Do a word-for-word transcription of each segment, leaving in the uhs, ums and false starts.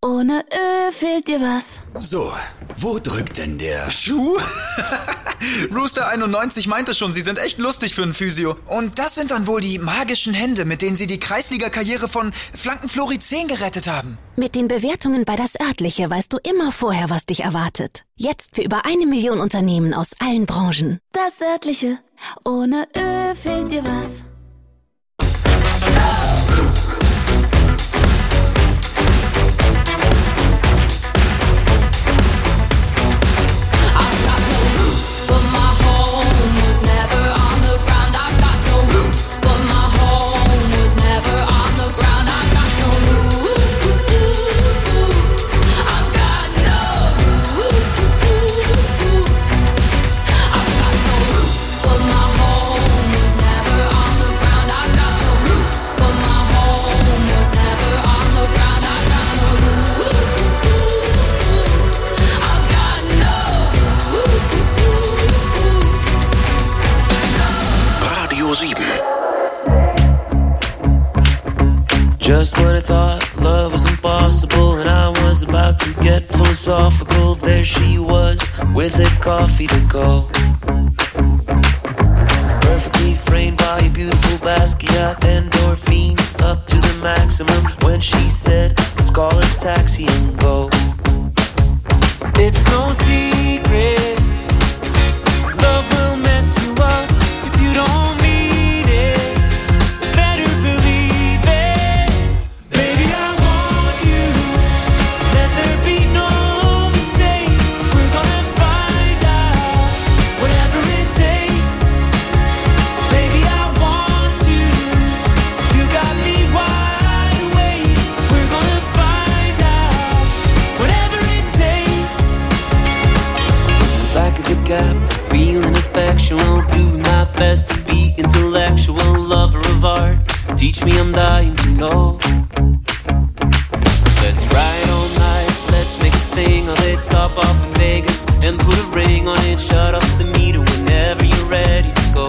Ohne Ö fehlt dir was. So, wo drückt denn der Schuh? Rooster einundneunzig meinte schon, sie sind echt lustig für einen Physio. Und das sind dann wohl die magischen Hände, mit denen sie die Kreisliga-Karriere von Flankenflori zehn gerettet haben. Mit den Bewertungen bei Das Örtliche weißt du immer vorher, was dich erwartet. Jetzt für über eine Million Unternehmen aus allen Branchen. Das Örtliche. Ohne Ö fehlt dir was. Just when I thought love was impossible and I was about to get philosophical, there she was with a coffee to go. Perfectly framed by a beautiful Basquiat, endorphins up to the maximum when she said, let's call a taxi and go. It's no secret, love will mess you up if you don't mean it. Better believe it. Baby, I want you. Let there be no mistake. We're gonna find out whatever it takes. Baby, I want you. You got me wide awake. We're gonna find out whatever it takes. Back of the gap, feeling effectual, do my best to be intellectual, lover of art. Teach me, I'm dying to know. Let's ride all night, let's make a thing of it. Stop off in Vegas and put a ring on it. Shut off the meter whenever you're ready to go.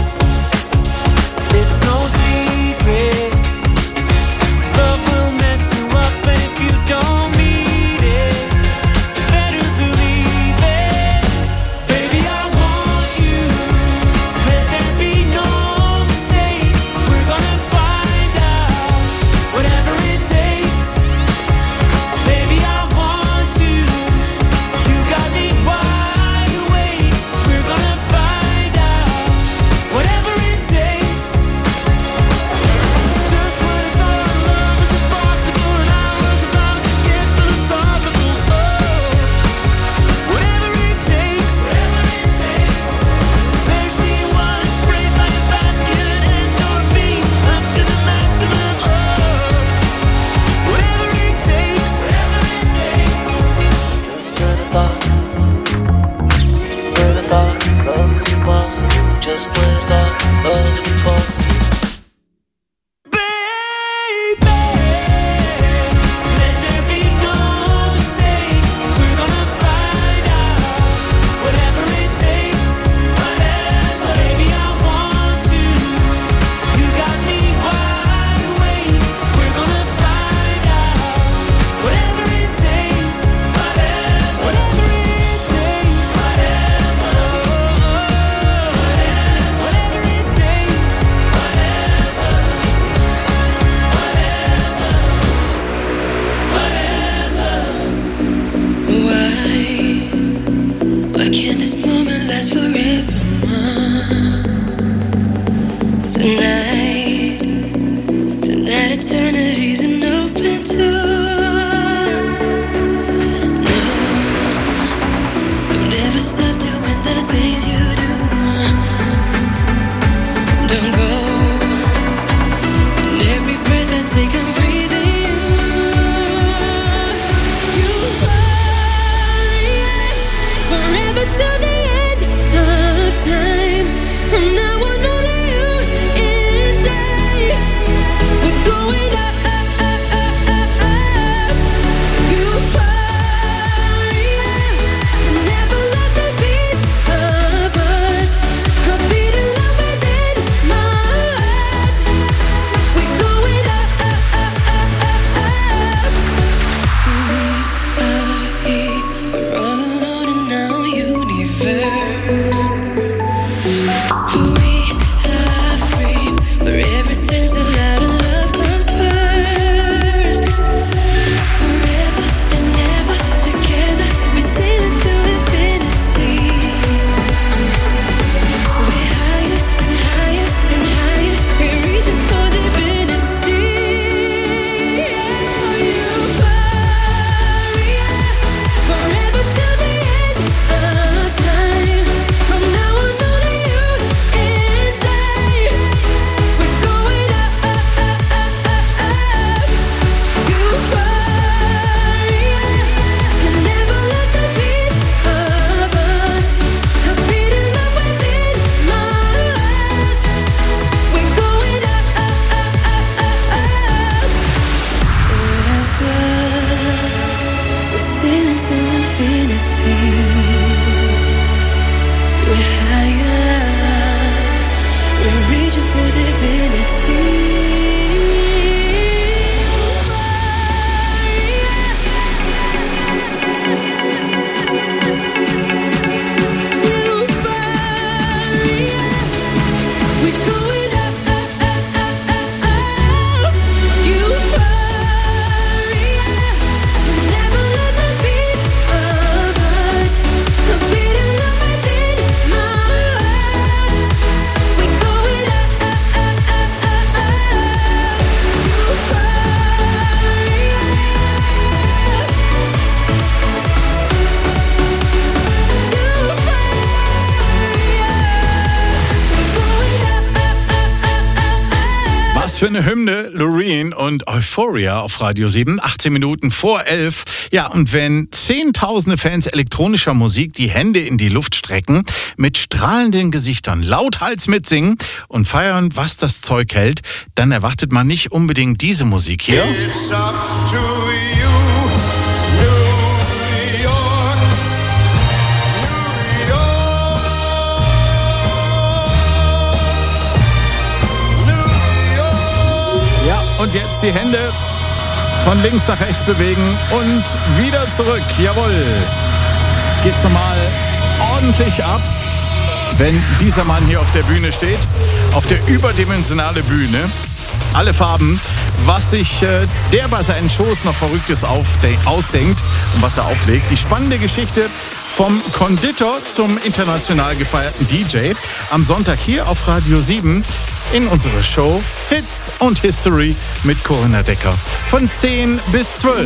It's no secret, love will mess you up, but if you don't mean it, better believe it. Baby, I want you. Let there be no mistake. We're gonna find out whatever it takes. Baby, I want to. You got me wide awake. We're gonna find out We're higher, we're reaching for divinity. Für eine Hymne, Loreen und Euphoria auf Radio sieben, achtzehn Minuten vor elf. Ja, und wenn zehntausende Fans elektronischer Musik die Hände in die Luft strecken, mit strahlenden Gesichtern lauthals mitsingen und feiern, was das Zeug hält, dann erwartet man nicht unbedingt diese Musik hier. It's up to you, New York, New York. Ja, und jetzt die Hände von links nach rechts bewegen und wieder zurück. Jawohl. Geht's nochmal ordentlich ab, wenn dieser Mann hier auf der Bühne steht. Auf der überdimensionale Bühne. Alle Farben, was sich äh, der bei seinen Shows noch Verrücktes aufde- ausdenkt und was er auflegt. Die spannende Geschichte vom Konditor zum international gefeierten D J am Sonntag hier auf Radio sieben in unserer Show Hits und History mit Corinna Decker von zehn bis zwölf.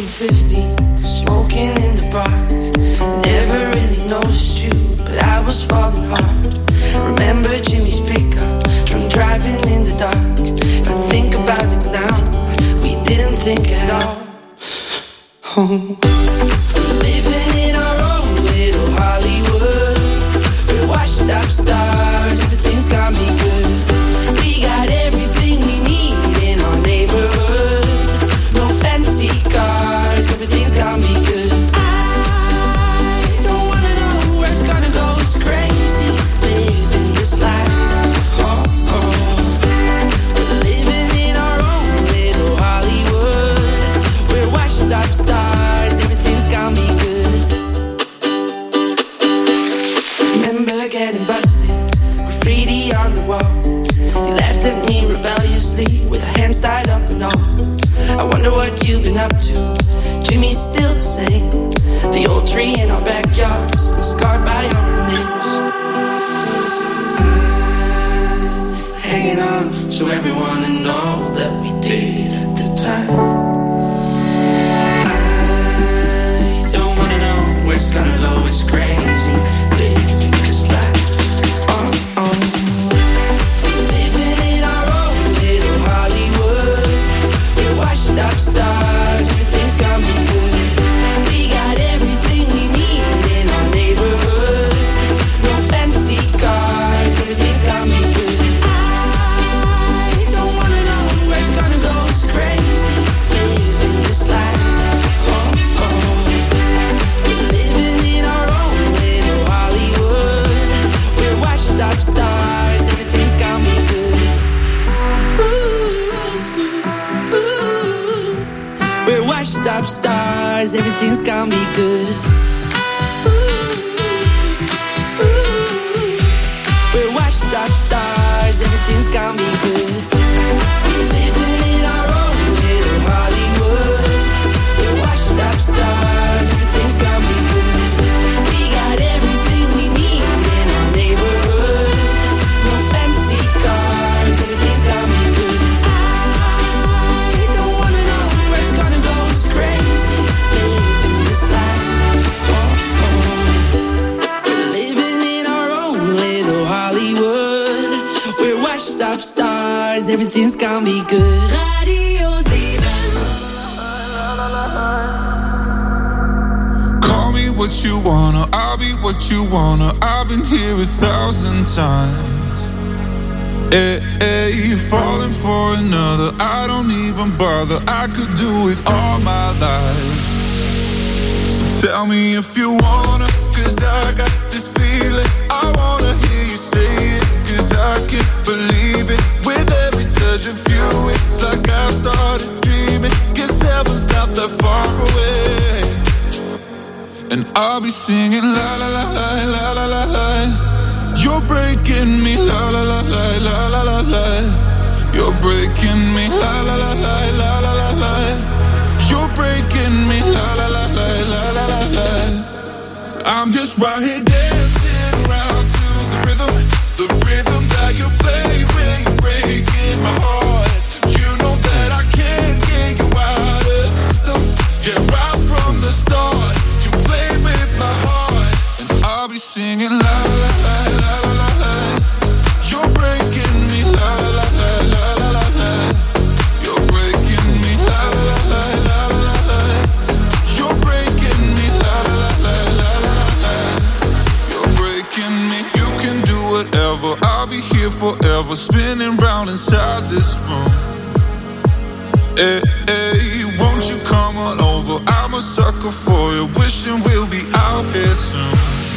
Driving in the dark. If I think about it now, we didn't think at all. Oh. Living in our own little Hollywood. We're washed up stars, everything's got me good. We got everything we need in our neighborhood. No fancy cars, everything's got me good. I don't wanna know where it's gonna go, it's crazy living this life. Stars, everything's got me good. Remember getting busted, graffiti on the wall. You laughed at me rebelliously with our hands tied up and all. I wonder what you've been up to. Jimmy's still the same. The old tree in our backyard, still scarred by our names. I'm hanging on to everyone and all that we did at the time. It's gonna go, it's crazy, living this life, oh, oh. Living in our own little Hollywood. We're washed up stars, everything's got me good. We got everything we need in our neighborhood. No fancy cars, everything's got me good. I don't wanna know where it's gonna go, it's crazy, living this life. Stars, everything's got me good. Ooh, ooh. We're washed up stars, everything's got me good. Ooh, ooh. We're washed up stars, everything's got me good. Living in our own little Hollywood. We're washed up stars, everything's got me good. We got everything we need in our neighborhood. Everything's got me good. I don't wanna know where it's gonna go, it's crazy living this life. Oh, oh. We're living in our own little Hollywood. We're washed up stars, everything's got me good. Radio sieben. Call me what you wanna, I'll be what you wanna. I've been here a thousand times. Hey, hey, falling for another, I don't even bother. I could do it all my life. Tell me if you wanna, cause I got this feeling. I wanna hear you say it, cause I can't believe it. With every touch of you, it's like I've started dreaming. Guess heaven's not that far away. And I'll be singing la la la la la la la la. You're breaking me la la la la la la la la. You're breaking me la la la la la la la la. You're breaking me la la la la la la la la. I'm just right here dancing around to the rhythm, the rhythm that you play when you're breaking my heart. You know that I can't get you out of the system. Yeah, right from the start, you play with my heart, and I'll be singing la la la la la la la. You're breaking me la la la la la la la. You're breaking me la la la la la la la. You're breaking me la la la la la la la. You're breaking me. You can do whatever. I'll be here forever, spinning round inside this room. Hey, hey, won't you come on over? I'm a sucker for you, wishing we'll be out here soon.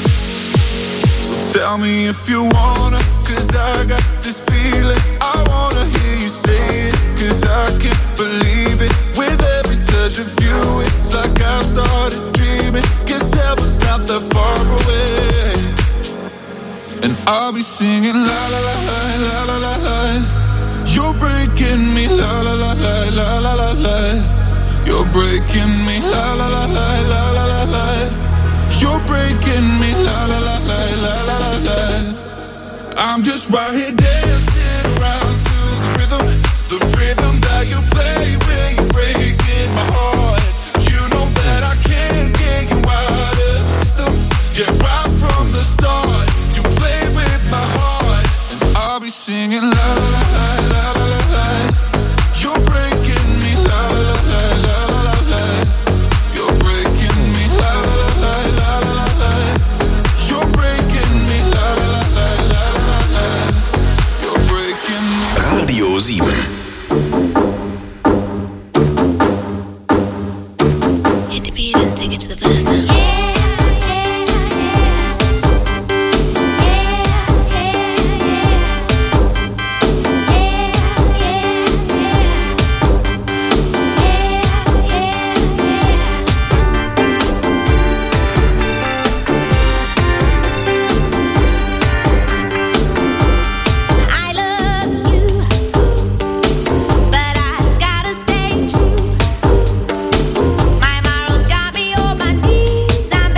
So tell me if you wanna, cause I got this feeling. I wanna hear you say it, cause I can't believe it. With every touch of you, it's like I've started dreaming. Guess heaven's not that far away. And I'll be singing la la la la la la la la. You're breaking me la la la la la la la la. You're breaking me la la la la la la la la. You're breaking me la la la la la la la la. I'm just right here dancing around to the rhythm, the rhythm that you play when you're breaking my heart. You know that I can't get you out of the system. Yeah, right from the start, you play with my heart, and I'll be singing la la la la la la la. You're breaking me la la la la la la la. You're breaking me la la la la la la la. You're breaking me la la la la la la la. You're breaking me. Radio sieben. Hit the beat and take it to the verse now. Stay true. My morals got me on my knees. I'm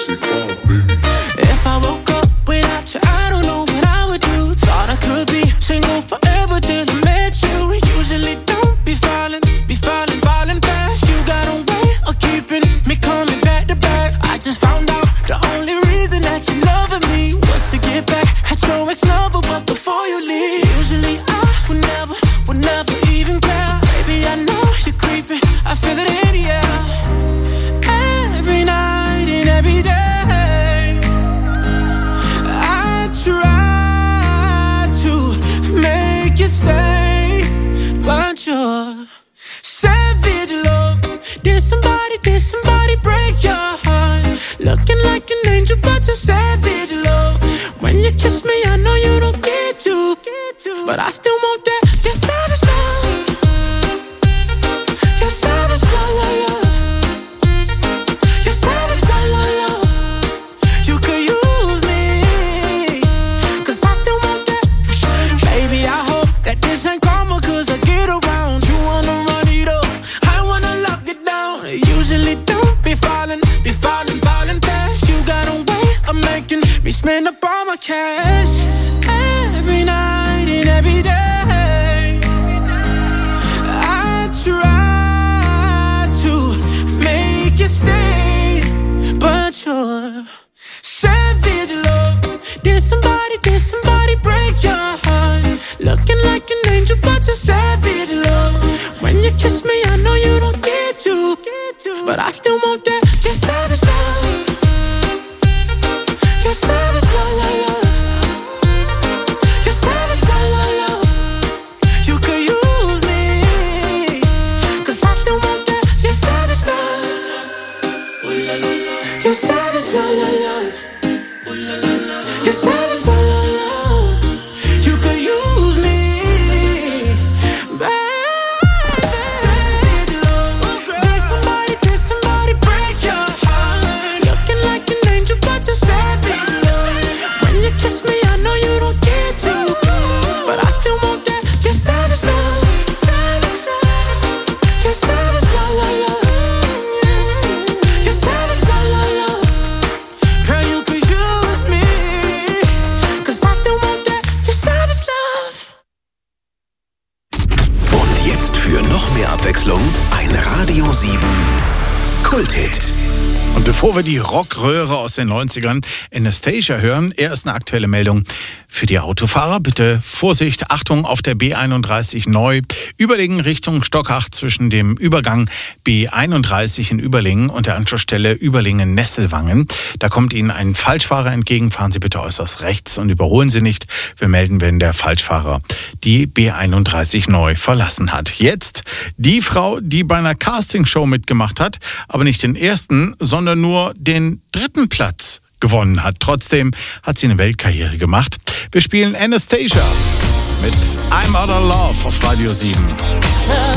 sexy boss, baby. If I woke up without you, I don't know what I would do. Thought I could be single forever till I met you. Usually don't be falling, be falling, falling fast. You got a way of keeping me coming back to back. I just found out the only reason that you loving me was to get back at your ex-lover, but before you leave, usually I would never, would never even care. Baby, I know you're creeping, I feel it in the air. Every night and every day, I try to make you stay, but you're savage love. Did somebody, did somebody break your heart? Looking like an angel, but you're savage love. When you kiss me, I know you don't get you, but I still want that. You're savage love. You're savage love, love, love. You're savage love, love, love. You could use me, cause I still want that. Baby, I hope that this ain't karma, cause I get around. You wanna run it up, I wanna lock it down. Usually don't be falling, be falling, falling fast. You got a way of making me spend up all my cash. Every night and every day, I try to make you stay, but you're savage love. Did somebody, did somebody break your heart? Looking like an angel, but you're savage love. When you kiss me, I know you don't get you, but I still want that. You're savage love. You're savage love, love, love. You're savage love, love, love. You could use me, cause I still want that. You're savage love. You're savage love, love, love. You're savage love, love, love. You could use me, baby. Savage love. Did somebody, did somebody break your heart? Looking like an angel, but you're savage love. When you kiss me, I know you don't get to, but I still want that. You're savage love. You're savage love, love, love. You're savage love, love, love. Girl, you could use me, cause I still want that. You're savage love. Und jetzt für noch mehr Abwechslung ein Radio sieben Kulthit. Und bevor wir die Rockröhre aus den neunzigern Anastacia hören, erst eine aktuelle Meldung für die Autofahrer. Bitte Vorsicht, Achtung auf der B einunddreißig neu. Überlingen Richtung Stockach zwischen dem Übergang B einunddreißig in Überlingen und der Anschlussstelle Überlingen-Nesselwangen. Da kommt Ihnen ein Falschfahrer entgegen. Fahren Sie bitte äußerst rechts und überholen Sie nicht. Wir melden, wenn der Falschfahrer die B einunddreißig neu verlassen hat. Jetzt die Frau, die bei einer Castingshow mitgemacht hat, aber nicht den ersten, sondern nur den dritten Platz gewonnen hat. Trotzdem hat sie eine Weltkarriere gemacht. Wir spielen Anastacia mit I'm Out of Love auf Radio sieben.